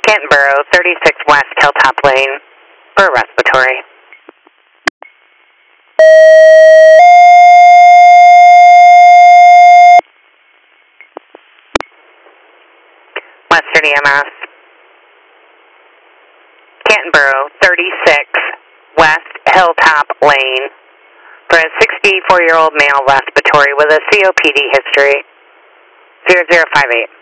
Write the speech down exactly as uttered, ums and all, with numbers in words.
Cantonboro, thirty-six West Hilltop Lane for a respiratory. Western E M S. Cantonboro, thirty-six West Hilltop Lane for a sixty-four-year-old male respiratory with a C O P D history. zero zero five eight.